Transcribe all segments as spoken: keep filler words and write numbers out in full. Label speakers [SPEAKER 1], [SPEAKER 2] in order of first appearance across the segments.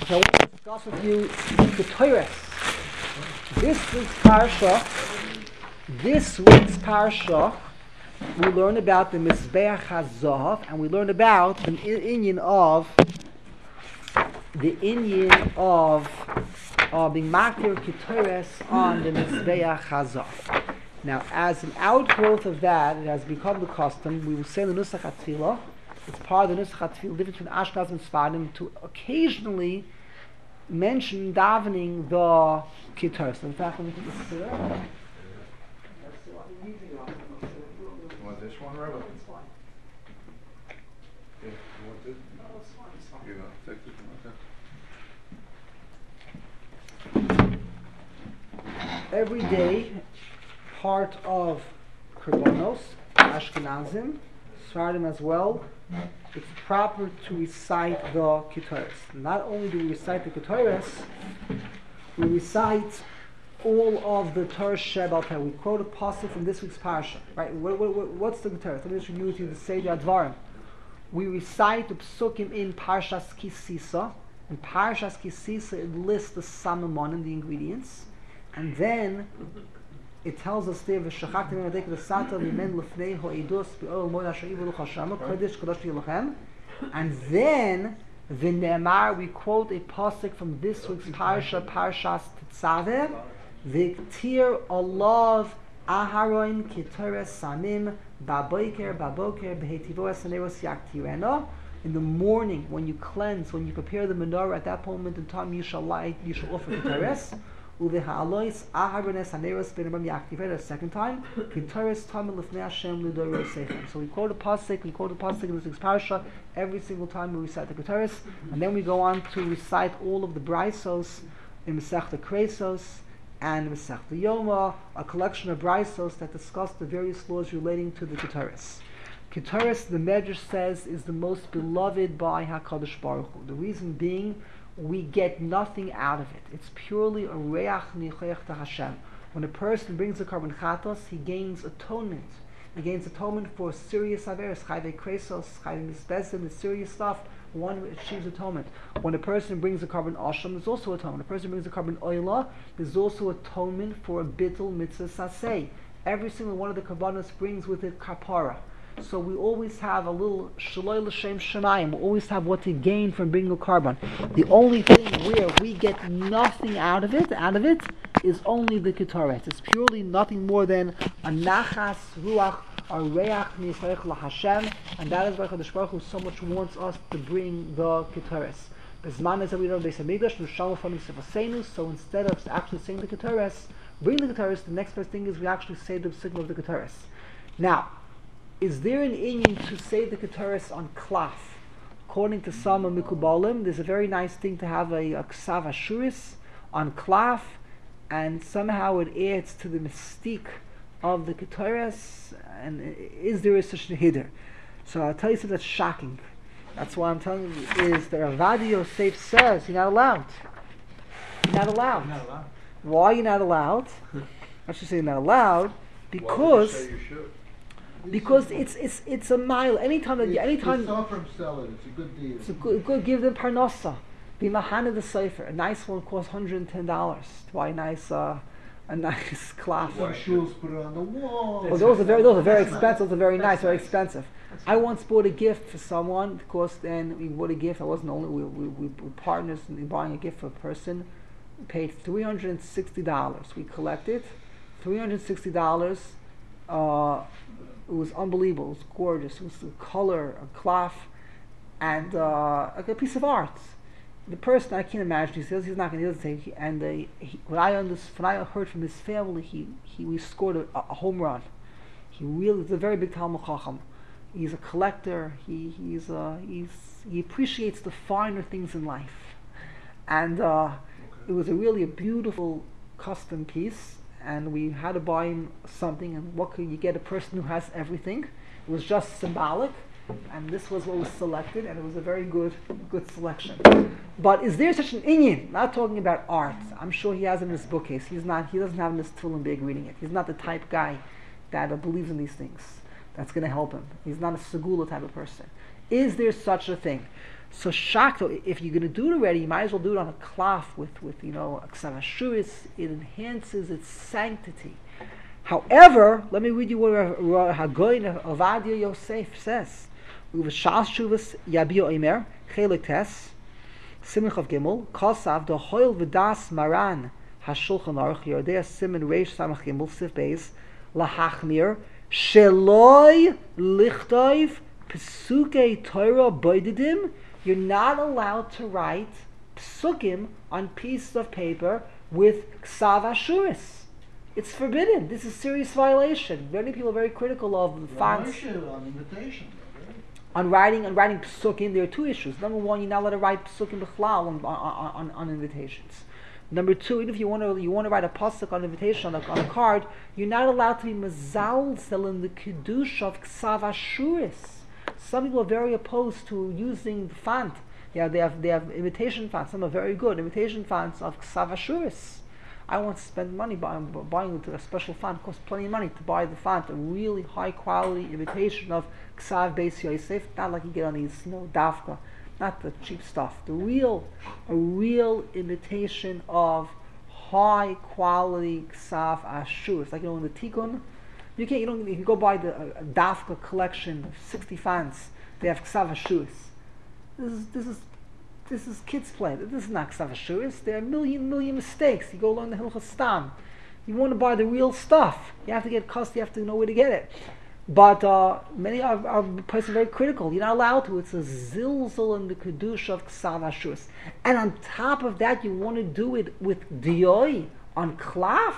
[SPEAKER 1] Okay, I want to discuss with you the Torah. This week's parsha, this week's parsha, we learn about the Mizbeach HaZahav, and we learn about the inyan of the inyan of uh, being makir Ketores on the Mizbeach HaZahav. Now, as an outgrowth of that, it has become the custom. We will say the Nusach HaTfilah. It's part of the Nusach HaTfilah, different between Ashkenaz and Sfardim, to occasionally mention davening the Ketores. In fact, let me take this to it.
[SPEAKER 2] You want this one, Rabbi?
[SPEAKER 1] It's fine.
[SPEAKER 2] Yeah, you want this?
[SPEAKER 1] No, it's fine. It's fine.
[SPEAKER 2] You're going to take this one, okay?
[SPEAKER 1] Every day, part of Korbanos, Ashkenazim, Sfardim as well, it's proper to recite the Ketores. Not only do we recite the Ketores, we recite all of the Torah Shebal Peh. We quote a pasuk from this week's parsha. Right? What, what, what, what's the Ketores? Let me just review with you the Seder Advarim. We recite the psukim in Parshas Ki Sisa. In Parshas Ki Sisa, it lists the samamon and the ingredients, and then it tells us there, "V'shachaktem v'madek v'sata v'men l'fnei ho'edus b'ol moed asher ivu l'chashama kodesh kadosh yilochem." And then v'ne'emar, we quote a pasuk from this week's parsha, Parshas Tetzaveh, "V'ktir olav aharon ketores samim baboker baboker b'hetivos saneros yaktirena." In the morning, when you cleanse, when you prepare the menorah, at that moment in time, you shall light, you shall offer ketores. Uveha'alois aharones haneros b'nebam yaktiveh. A second time, ketores tamim l'fnei Hashem l'dorei sechem. So we quote a pasuk, we quote a pasuk in this week's parsha every single time we recite the ketores, and then we go on to recite all of the braisos in Masechta Kresos and Masechta Yoma, a collection of braisos that discuss the various laws relating to the ketores. Ketores, the Medrash says, is the most beloved by HaKadosh Baruch Hu. The reason being, we get nothing out of it. It's purely a reach nichech to Hashem. When a person brings a carbon chatos, he gains atonement. He gains atonement for serious averes, chayvei kresos, chayvei misbezim, the serious stuff. One achieves atonement. When a person brings a carbon asham, there's also atonement. A person brings a carbon oila, there's also atonement for a bittul mitzvah saseh. Every single one of the karbanos brings with it kapara. So we always have a little shaloi l'shem shemayim. We always have what to gain from bringing a carbon. The only thing where we get nothing out of it, out of it, is only the ketores. It's purely nothing more than a nachas ruach, a reach nichech laHashem, and that is why Kadosh Baruch Hu so much wants us to bring the ketores. Bezman is that we don't Beis Hamikdash, Nusham from Sefasenu. So instead of actually saying the ketores, bring the ketores. The next best thing is we actually say the signal of the ketores. Now, is there an inyan to say the ketores on klaf? According to some Mikubalim, there's a very nice thing to have a, a ksav ashuris on klaf, and somehow it adds to the mystique of the ketores. And is there such a hiddur? So I'll tell you something that's shocking. That's why I'm telling you is that Ravad Yosef says you're not allowed. You're not allowed.
[SPEAKER 2] You're not allowed.
[SPEAKER 1] Why are you not allowed? I should say you're not allowed because.
[SPEAKER 2] Why would you say you should?
[SPEAKER 1] Because it's it's it's a mile. Anytime that you, anytime
[SPEAKER 3] It's not from selling. It's a good deal.
[SPEAKER 1] it's a good, good give them parnasa. Be mahana the sefer. A nice one costs one hundred and ten dollars to buy a nice uh, a nice cloth.
[SPEAKER 3] Some shoes put it on the wall.
[SPEAKER 1] Oh, those are very those are very expensive. Those are very nice, very expensive. I once bought a gift for someone because then we bought a gift. I wasn't only we we, we were partners in buying a gift for a person. We paid three hundred and sixty dollars. We collected three hundred and sixty dollars. Uh, It was unbelievable. It was gorgeous. It was the color, a cloth, and uh, like a piece of art. The person, I can't imagine. He says he's not going to say. He, and uh, he, when I understood, when I heard from his family, he he we scored a, a home run. He really is a very big Talmud Chacham. He's a collector. He he's uh, he's he appreciates the finer things in life, and uh, okay. It was a really a beautiful custom piece. And we had to buy him something, and what could you get a person who has everything? It was just symbolic, and this was what was selected, and it was a very good good selection. But is there such an inyan? Not talking about art. I'm sure he has in his bookcase. He's not. He doesn't have in his tefillin bag reading it. He's not the type guy that uh, believes in these things. That's going to help him. He's not a segula type of person. Is there such a thing? So shakto, if you're going to do it already, you might as well do it on a cloth with, with you know, a ksavashuris. It enhances its sanctity. However, let me read you what Hagoyin Ovadia Yosef says. Uvashal shuvas yabio imer chelik tes simin chav gimel kosav the hoil v'das maran hashulchan aruch yodei simin reish samach gimel sif beis lahachmir sheloi lichtov pesukei Torah boididim. You're not allowed to write psukim on pieces of paper with ksav ashuris. It's forbidden. This is a serious violation. Many people are very critical of the fonts.
[SPEAKER 3] On invitation, right?
[SPEAKER 1] On writing, on writing psukim, there are two issues. Number one, you're not allowed to write psukim b'chlal on, on, on, on invitations. Number two, even if you want to, you want to write a pasuk on invitation on a, on a card, you're not allowed to be mezalzel in the kiddush of ksav ashuris. Some people are very opposed to using the font. Yeah, they have they have imitation fonts. Some are very good imitation fonts of ksav ashuris. I want to spend money buying, buying a special font. It costs plenty of money to buy the font, a really high quality imitation of Ksav Beis Yosef, not like you get on these, you know, Dafka, not the cheap stuff. The real, a real imitation of high quality Ksav Ashur. It's like, you know, in the Tikkun, you can't, you don't, you can go buy the uh, Dafka collection of sixty fonts. They have Ksav Ashur. This is this is. This is kids' play. This is not Ksav Ashuris. There are a million, million mistakes. You go learn the Hilchos Stam. You want to buy the real stuff. You have to get cost. You have to know where to get it. But uh, many are, are person very critical. You're not allowed to. It's a zilzal in the kedusha of Ksav Ashuris. And on top of that, you want to do it with dioi on klaf.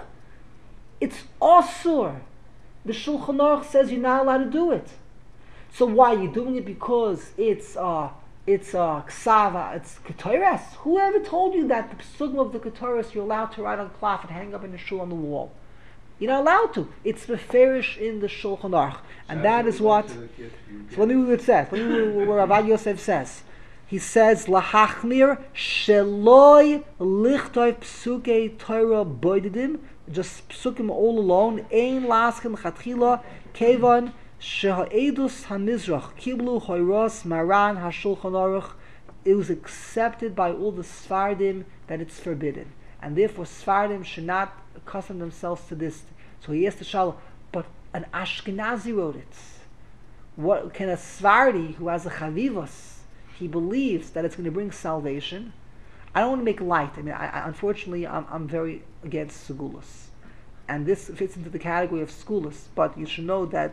[SPEAKER 1] It's osur. The Shulchan Aruch says you're not allowed to do it. So why? You're doing it because it's uh, It's uh, ksava, it's ketores. Whoever told you that the psukim of the ketores you're allowed to write on cloth and hang up in the shul on the wall? You're not allowed to. It's beferish in the Shulchan Aruch, and that is what. So let me read what it says. Let me read what Rav Yosef says. He says lahachmir sheloi lichtov psukei Torah boididim, just psukim all alone. Ein laskim chatchila kevan. Shehaedus Hamizrach Kiblu Hoiros Maran Hashulchan Aruch. It was accepted by all the Sfardim that it's forbidden, and therefore Sfardim should not accustom themselves to this. So he asked the Shalom, but an Ashkenazi wrote it. What can a Sfardi who has a Chavivos, he believes that it's going to bring salvation? I don't want to make light. I mean, I, I, unfortunately, I'm, I'm very against Segulus, and this fits into the category of Segulus. But you should know that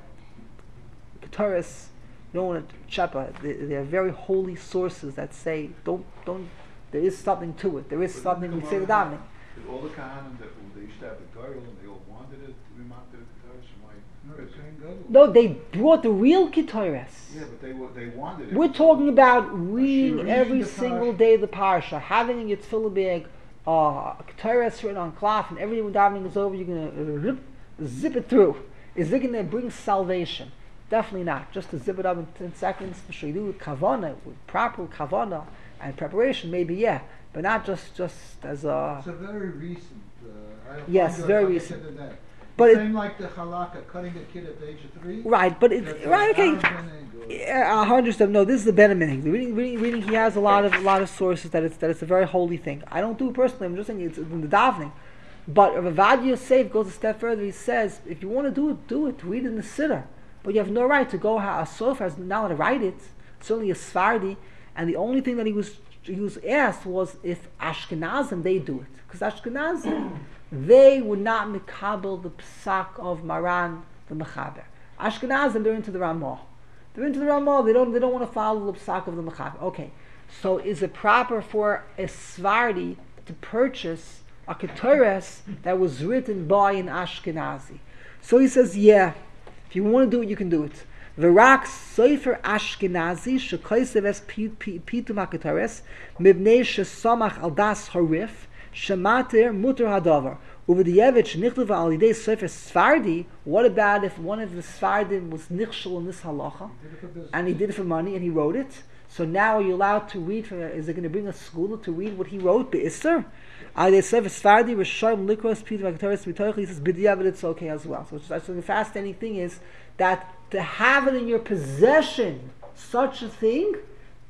[SPEAKER 1] Torahs, you don't want to chapa. There are very holy sources that say, don't, don't. There is something to it. There is
[SPEAKER 2] But
[SPEAKER 1] something. We say the
[SPEAKER 2] Gemara,
[SPEAKER 1] davening.
[SPEAKER 2] did all the Kahanim that they used to have the Goyal and they all wanted it to be mounted at the Torah, so why?
[SPEAKER 3] No, it's saying God.
[SPEAKER 1] No, they brought the real Ketores.
[SPEAKER 2] Yeah, but they were, they wanted it.
[SPEAKER 1] We're talking about reading
[SPEAKER 3] Reading
[SPEAKER 1] every
[SPEAKER 3] the
[SPEAKER 1] single
[SPEAKER 3] parsha.
[SPEAKER 1] day the parsha, having in your tefillah bag uh, a Ketores written on cloth, and every time davening is over, you're going to uh, zip it through. Is it going to bring salvation? Definitely not. Just to zip it up in ten seconds, for sure you do with kavana, with proper kavana and preparation, maybe yeah, but not just just as a.
[SPEAKER 3] It's a very recent. Uh, I don't
[SPEAKER 1] Yes,
[SPEAKER 3] find
[SPEAKER 1] very
[SPEAKER 3] out
[SPEAKER 1] recent.
[SPEAKER 3] the internet.
[SPEAKER 1] But it-
[SPEAKER 3] Same like the halakha, cutting a kid at the age of three.
[SPEAKER 1] Right, but it,
[SPEAKER 3] That's
[SPEAKER 1] right, okay.
[SPEAKER 3] Aaron Benning or-
[SPEAKER 1] Yeah, a hundred of no. This is the Benemin. The reading, reading, reading. He has a lot of a lot of sources that it's that it's a very holy thing. I don't do it personally. I'm just saying it's in the davening. But Rav Yosef goes a step further. He says, if you want to do it, do it. Read it in the siddur. But you have no right to go. A sofer has not allowed to write it. Certainly a Sfardi. And the only thing that he was he was asked was if Ashkenazim they do it, because Ashkenazim they would not mikabel the psak of Maran the Mechaber. Ashkenazim they're into the Ramah. They're into the Ramah. They don't they don't want to follow the psak of the Mechaber. Okay, so is it proper for a Sfardi to purchase a Ketores that was written by an Ashkenazi? So he says, yeah. If you want to do it, you can do it. V'rak sofer Ashkenazi shekaisev es pitum haketares mibnei shesamach al das harif shemater muter hadavar uv'diyevet shenichtav al yidei sofer Sfardi. What about if one of the Sfardim was nichshel in this halacha
[SPEAKER 3] Did it for business.
[SPEAKER 1] and he did it for money and he wrote it? So now are you allowed to read? From, is it going to bring a school to read what he wrote? Be'isser. Al yidei sofer Sfardi rishayim likros pitum haketares mitoich. He says b'diyevet it's okay as well. So, so the fascinating thing is that to have it in your possession, such a thing,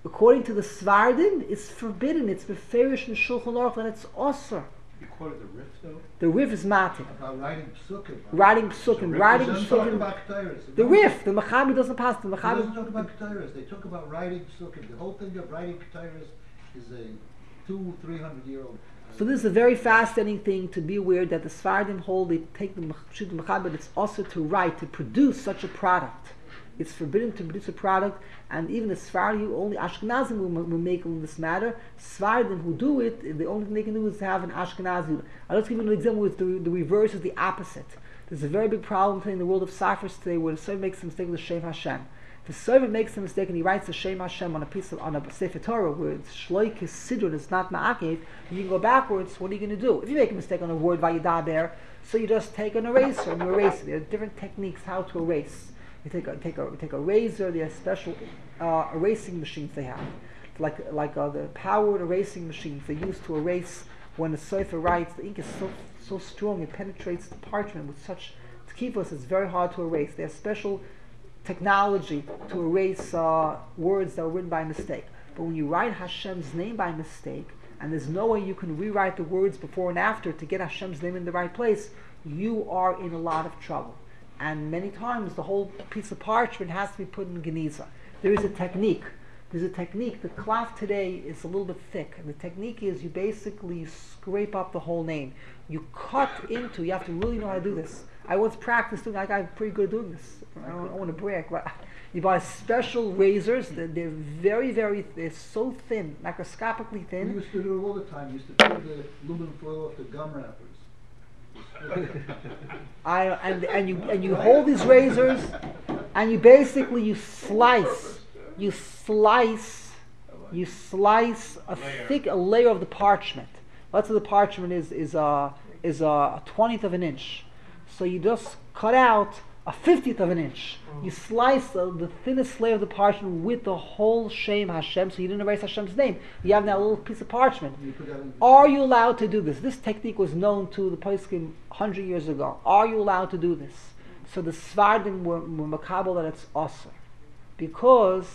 [SPEAKER 1] According to the Svardim, it's forbidden. It's beferish in Shulchan Aruch that it's osir.
[SPEAKER 2] You quoted the Rif though?
[SPEAKER 1] The Rif is matin.
[SPEAKER 3] About writing psukim.
[SPEAKER 1] Writing psukim,
[SPEAKER 2] Rif
[SPEAKER 1] writing
[SPEAKER 3] It doesn't talk
[SPEAKER 1] psukim.
[SPEAKER 3] about Ketores. It
[SPEAKER 1] The
[SPEAKER 3] don't-
[SPEAKER 1] Rif, the Mechabi doesn't pass. The
[SPEAKER 3] It doesn't
[SPEAKER 1] Mechabi.
[SPEAKER 3] talk about Ketores. They talk about writing psukim. The whole thing of writing Ketores is a two, three hundred year old.
[SPEAKER 1] So this is a very fascinating thing to be aware that the Svardim hold. They take the Mech- the Mechabi. It's also to write, to produce such a product. It's forbidden to produce a product, and even the Svardim, only Ashkenazim will, will make in this matter. Svardim who do it, the only thing they can do is to have an Ashkenazi. I'll just give you an example with the, the reverse is the opposite. There's a very big problem today in the world of ciphers today where the servant makes a mistake with the Shem Hashem. If the servant makes a mistake and he writes the Shem Hashem on a piece of, on a Sefer Torah where it's shloik is siddur, it's not ma'akev, you can go backwards, what are you going to do? If you make a mistake on a word vayidaber, so you just take an eraser and you erase it. There are different techniques how to erase. You take a take a take a razor. They have special uh, erasing machines they have, like like uh, the powered erasing machines they use to erase when the cipher writes. The ink is so so strong it penetrates the parchment with such tkivos. It's very hard to erase. They have special technology to erase uh, words that were written by mistake. But when you write Hashem's name by mistake, and there's no way you can rewrite the words before and after to get Hashem's name in the right place, you are in a lot of trouble. And many times the whole piece of parchment has to be put in Geniza. There is a technique. There's a technique. The cloth today is a little bit thick. And the technique is you basically scrape up the whole name. You cut into, you have to really know how to do this. I once practiced doing, I got pretty good at doing this. I don't, I don't want to brag, but you buy special razors. They're, they're very, very, they're so thin, microscopically
[SPEAKER 3] We
[SPEAKER 1] thin.
[SPEAKER 3] used to do it all the time. We used to take the aluminum foil off the gum wrappers.
[SPEAKER 1] I and and you and you hold these razors, and you basically you slice, you slice, you slice a thick a layer of the parchment. Let's say the parchment is is a is a twentieth of an inch, so you just cut out a fiftieth of an inch. You slice the, the thinnest layer of the parchment with the whole Shem Hashem, so you didn't erase Hashem's name. You have that little piece of parchment.
[SPEAKER 3] You put that in-
[SPEAKER 1] Are you allowed to do this? This technique was known to the Poskim one hundred years ago. Are you allowed to do this? So the Svardim were, were makabel that it's awesome. Because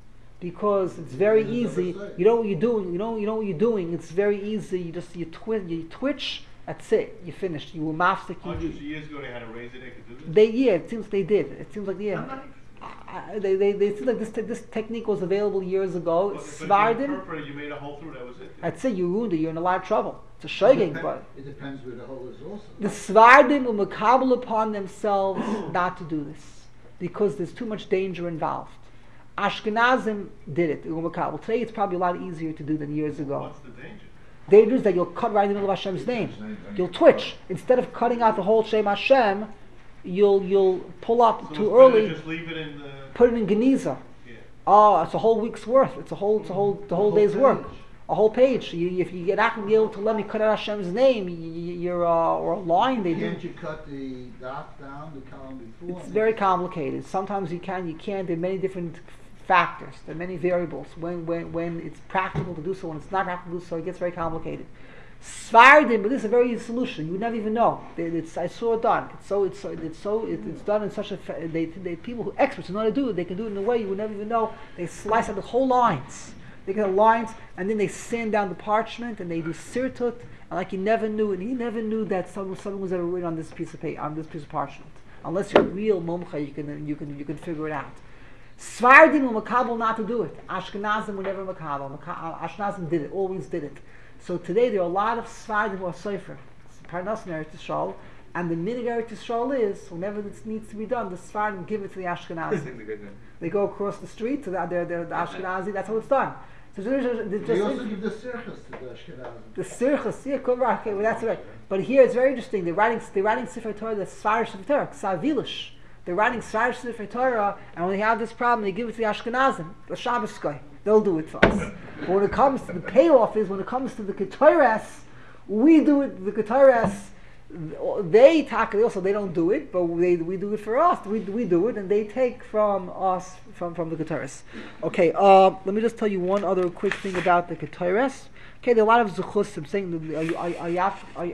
[SPEAKER 1] because it's very
[SPEAKER 3] Yeah,
[SPEAKER 1] easy.
[SPEAKER 3] that's right.
[SPEAKER 1] You know what you're doing, you know you know what you're doing, it's very easy. You just you twitch you twitch, that's it, you finished. You will mafstik
[SPEAKER 2] Hundreds of
[SPEAKER 1] you
[SPEAKER 2] years ago, they had a razor they could do this.
[SPEAKER 1] they yeah, it seems they did. It seems like yeah. I, I- they, they, they seem like this te- this technique was available years ago.
[SPEAKER 2] But, but if you
[SPEAKER 1] Svardim,
[SPEAKER 2] perforated, you made a hole through, that was it.
[SPEAKER 1] that's it. You ruined it. You're in a lot of trouble. It's a
[SPEAKER 3] It
[SPEAKER 1] shogeg,
[SPEAKER 3] depend-
[SPEAKER 1] but
[SPEAKER 3] It depends where the hole is also.
[SPEAKER 1] the Svardim will makabel upon themselves not to do this because there's too much danger involved. Ashkenazim did it. They were makabel. Today it's probably a lot easier to do than years ago.
[SPEAKER 2] What's the danger?
[SPEAKER 1] Danger is that you'll cut right in the middle of Hashem's name. You'll twitch instead of cutting out the whole Shem Hashem. You'll you'll pull up
[SPEAKER 2] So
[SPEAKER 1] too
[SPEAKER 2] it's better
[SPEAKER 1] early.
[SPEAKER 2] Just leave it in the.
[SPEAKER 1] Put it in Geniza.
[SPEAKER 2] Yeah.
[SPEAKER 1] Oh, it's a whole week's worth. It's a whole, it's a whole, the whole
[SPEAKER 3] whole
[SPEAKER 1] day's work.
[SPEAKER 3] page.
[SPEAKER 1] A whole page. You, if you, you're not going to be able to let me cut out Hashem's name, you, you- you're uh, or a line they do.
[SPEAKER 3] Can't you cut the dot down, the column before?
[SPEAKER 1] It's very complicated. Sometimes you can, you can't. There are many different factors. There are many variables. When when when it's practical to do so, when it's not practical to do so, it gets very complicated. Svardim, but this is a very easy solution. You would never even know. It- It's, I saw it done. It's so it's so it's so it, it's done in such a fa- they, they people who experts who know how to do it. They can do it in a way you would never even know. They slice out the whole lines. They get the lines and then they sand down the parchment and they do sirtut and like you never knew and you never knew that someone someone was ever written on this piece of paper on this piece of parchment. Unless you're a real mumcha, you can you can you can figure it out. Svardim were makabel not to do it. Ashkenazim were never makabel. Maka- Ashkenazim did it, always did it. So today there are a lot of Svardim who are sofer. Parnas in Eretz Yisrael, and the minig Eretz Yisrael is whenever this needs to be done, the Svardim give it to the Ashkenazim. They go across the street to the, the, the, the Ashkenazi. That's how it's done. So there's just, there's
[SPEAKER 3] They
[SPEAKER 1] just
[SPEAKER 3] also give the circus to the Ashkenazim.
[SPEAKER 1] the sirchas, yeah, kol- okay, well, that's right. But here it's very interesting. They're writing, they're writing Sefer Torah, the Svarish Sefer Torah, Ksavilish. They're writing Svarish Sefer Torah, and when they have this problem, they give it to the Ashkenazim, the Shabbos guy. They'll do it for us. But when it comes to the payoff, is when it comes to the Ketores, we do it. The Ketores, they talk. They also they don't do it, but they we do it for us. We we do it, and they take from us from from the Ketores. Okay, uh, let me just tell you one other quick thing about the Ketores. Okay, there are a lot of zuchusim saying that uh, I, I, I,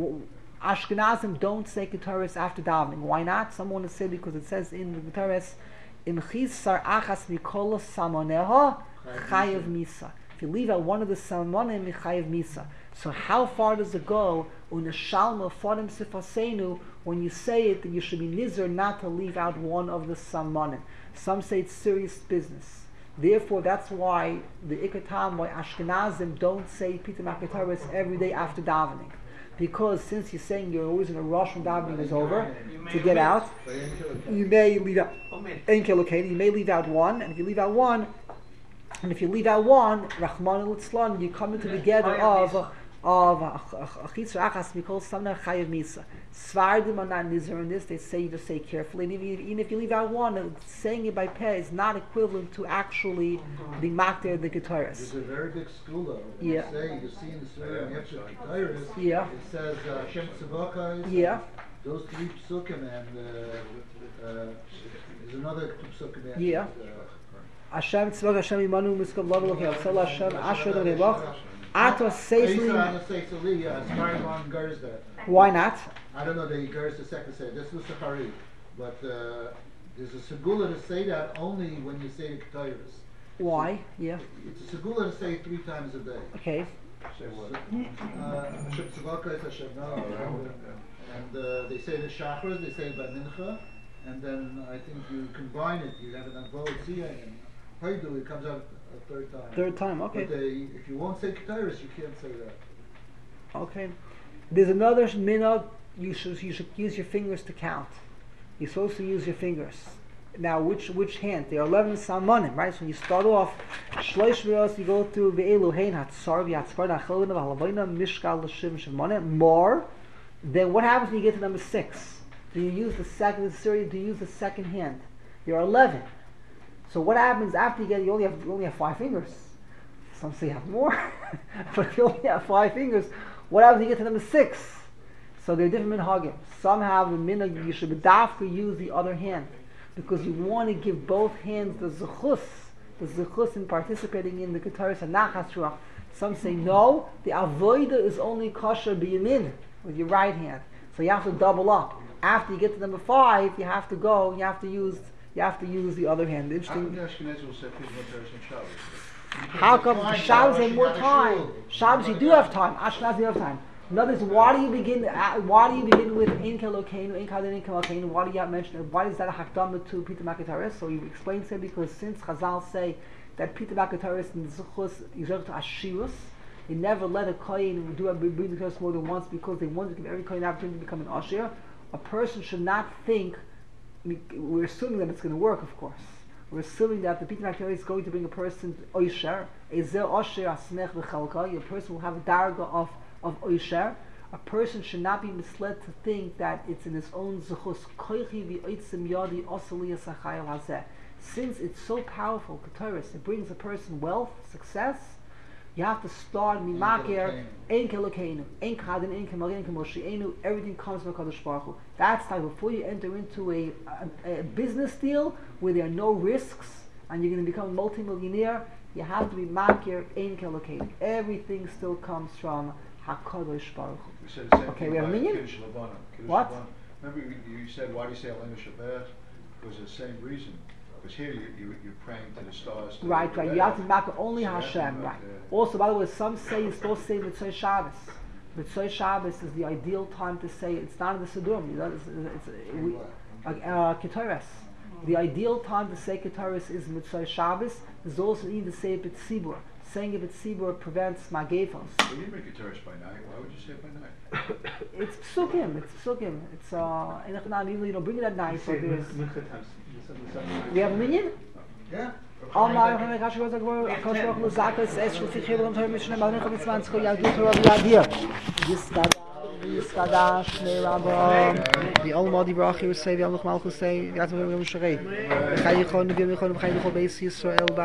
[SPEAKER 1] I, Ashkenazim don't say Ketores after davening. Why not? Someone has said because it says in the Ketores, "Im chisar achas mikolos samoneha chayav misa. If you leave out one of the salmonim, chayav misa. So how far does it go? Unashalma fodim sifasenu. When you say it, that you should be nizar not to leave out one of the salmonim. Some say it's serious business. Therefore, that's why the ikatam, why Ashkenazim don't say Pita Makataris every day after davening. Because since you're saying you're always in a rush when davening is over, to get out, you may leave out Ein Kelokeni, you may leave out one, and if you leave out one, and if you leave out one, Rahman al-Itzlan, you come into the gather of of Achitzer Achas Mikol Samna Chayav Misa. Svardim are not nizar in this, they say you just say carefully, and even, even if you leave out one, saying it by peh is not equivalent to actually being makter the Keteris.
[SPEAKER 3] There's a very big school though.
[SPEAKER 1] Yeah.
[SPEAKER 3] You say, you see in the Surah, in Yepshet Keteris,
[SPEAKER 1] Yeah.
[SPEAKER 3] it says uh, Shem Tzavakais.
[SPEAKER 1] Yeah.
[SPEAKER 3] Those three psukim and uh, uh, there's another psukim. that,
[SPEAKER 1] Yeah.
[SPEAKER 3] Uh,
[SPEAKER 1] Hashem tzvah Hashem imanu miskav ladu l'kei Hashem Hashem asher l'revach Ato seisli. Why not?
[SPEAKER 3] I don't know that he goes the second say. This was Sahari. But uh, there's a segula to say that only when you say the Ketairis.
[SPEAKER 1] Why? Yeah.
[SPEAKER 3] It's a segula to say three times a day.
[SPEAKER 1] Okay.
[SPEAKER 2] Say what?
[SPEAKER 3] Hashem Tzavaka is Hashem Na'ar. And uh, they say the Shachars, they say it by Mincha. And then I think you combine it. You have an Avod Tziyah and Haidu, it comes out a third time.
[SPEAKER 1] Third time, okay.
[SPEAKER 3] But they, if you won't say Ketairis, you can't say that.
[SPEAKER 1] Okay. There's another minhag. You should you should use your fingers to count. You're supposed to use your fingers. Now, which which hand? There are eleven salmonim, right? So when you start off, shloish v'yos, you go through ve'elu hein hatzar v'yatzpar nachalina v'halavayna mishkal l'shim shimonim more. Then what happens when you get to number six? Do you use the second series? Do you use the second hand? You're eleven. So what happens after you get? You only have you only have five fingers. Some say you have more, but if you only have five fingers, what happens when you get to number six? So there are different minhagim. Some have the minhag you should bedafka use the other hand because you want to give both hands the zechus, the zechus in participating in the Keteris and nachas ruach. Some say no, the avoida is only kosher biyamin with your right hand. So you have to double up. After you get to number five, you have to go. You have to use. You have to use the other hand. Interesting. How come the Shabbos have more time? Shabbos you do have time. Ashkenaz you have time. In other words, why do you begin? Uh, why do you begin with Ein Kelokeinu, Ein Kadin, Ein Kelokeinu? Why do you have mentioned? Why is that a hakdama to Pita Makataris? So you explain to him because since Chazal say that Pita Makataris and Zuchus Yizrach to Ashirus, they never let a kohen do a bring the curse more than once because they want to give every kohen an opportunity to become an Ashir. A person should not think. I mean, we're assuming that it's going to work, of course. We're assuming that the Pita Makataris is going to bring a person Oisher, Ezer Osher Asmech V'Chalka. A person will have a darga of of Oisher. A person should not be misled to think that it's in his own Zuchus Koichi V'Oitzim Yadi Osali Asachayel Hazeh. Since it's so powerful, Keteris, it brings a person wealth, success. You have to start mimakir, ein kelokeinu, ein kadin, ein kemalin, ein kemoshienu. Everything comes from Kadosh Baruch Hu. That's like before you enter into a, a, a business deal where there are no risks and you're going to become a multi-millionaire. You have to be makir, ein kelokeinu. Everything still comes from Hakadosh Baruch Hu.
[SPEAKER 2] We said the same
[SPEAKER 1] Okay,
[SPEAKER 2] thing
[SPEAKER 1] we have a
[SPEAKER 2] about
[SPEAKER 1] minion?
[SPEAKER 2] Kiddush Levana. Kiddush
[SPEAKER 1] What?
[SPEAKER 2] Levana. Remember you, you said why do you say Elena Shabbat? Because the same reason. Because here you, you, you're praying to the stars. To
[SPEAKER 1] Right,
[SPEAKER 2] the
[SPEAKER 1] right.
[SPEAKER 2] red.
[SPEAKER 1] You have to back only
[SPEAKER 2] So you have to
[SPEAKER 1] Hashem,
[SPEAKER 2] make
[SPEAKER 1] right.
[SPEAKER 2] the-
[SPEAKER 1] Also, by the way, some say you're supposed to say Mitzvah Shabbos. Mitzvah Shabbos is the ideal time to say it's not in the Siddurim. You know, it's, it's, it's, we, uh, uh, Keteres. The ideal time to say Keteres is Mitzvah Shabbos. There's also need to say it Tzibur. Saying it Tzibur prevents Magefos.
[SPEAKER 2] Well, you make a terrace by night. Why would you say it by night?
[SPEAKER 1] It's psukim. It's psukim. It's uh, you know, bring it at night. So there's. We have a minion.
[SPEAKER 3] Yeah.
[SPEAKER 1] All my friends, I should go. I can't walk with Zakas. Es should fit here on time. Mission about one twenty. Go. Yeah, do it over here. This guy. This guy. Shnei Rabba. The Almighty Baruch Hu say. The Almighty Malchus say. That's what we're going to say. Chai Yichon. The Yom Yichon. Chai Yichon. Beis Yisrael.